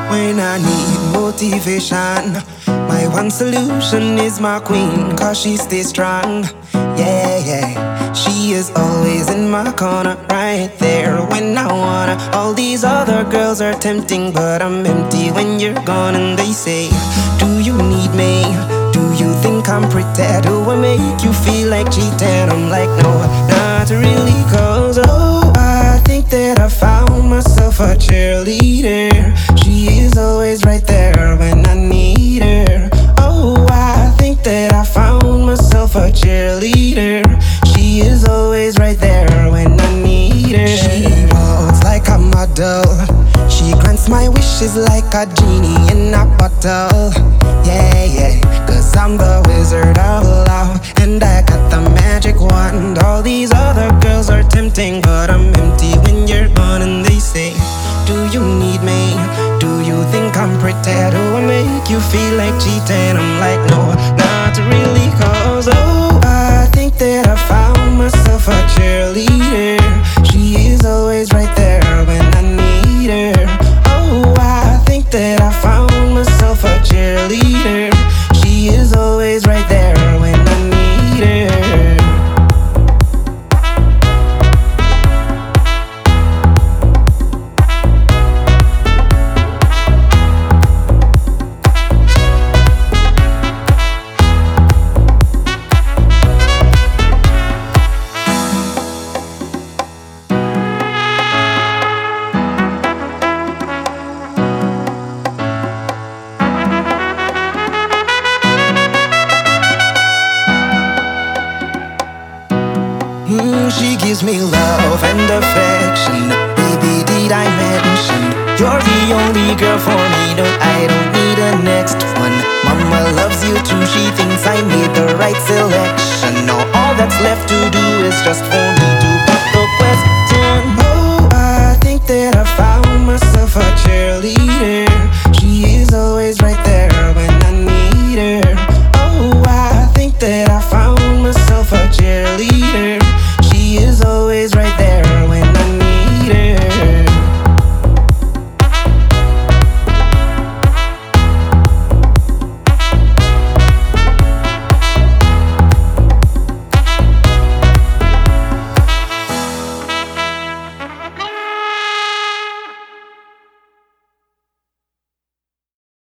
When I need motivation, my one solution is my queen, cause she stays strong. Yeah, yeah. She is always in my corner, right there when I wanna. All these other girls are tempting, but I'm empty when you're gone. And they say, do you need me? Do you think I'm pretty? Do I make you feel like cheating? I'm like, no, not really, cause oh, I think that I found myself a cheerleader. She is always right there when I need her. Oh, I think that I found myself a cheerleader. She is always right there when I need her. She walks like a model. She grants my wishes like a genie in a bottle. Yeah, yeah, cause I'm the wizard of love, and I got the magic wand. All these other girls are tempting, but I'm empty when you're gone. And they say, do you need me? Do you think I'm pretty? Do I make you feel like cheating? I'm like, no, not really, cause oh, I think that I found myself a cheerleader. She is always right there when I need her. Oh, I think that I found myself a cheerleader. She is always right there when I need her. She gives me love and affection. Baby, did I mention you're the only girl for me? No, I don't need a next one. Mama loves you too. She thinks I made the right selection. Now all that's left to do is just for me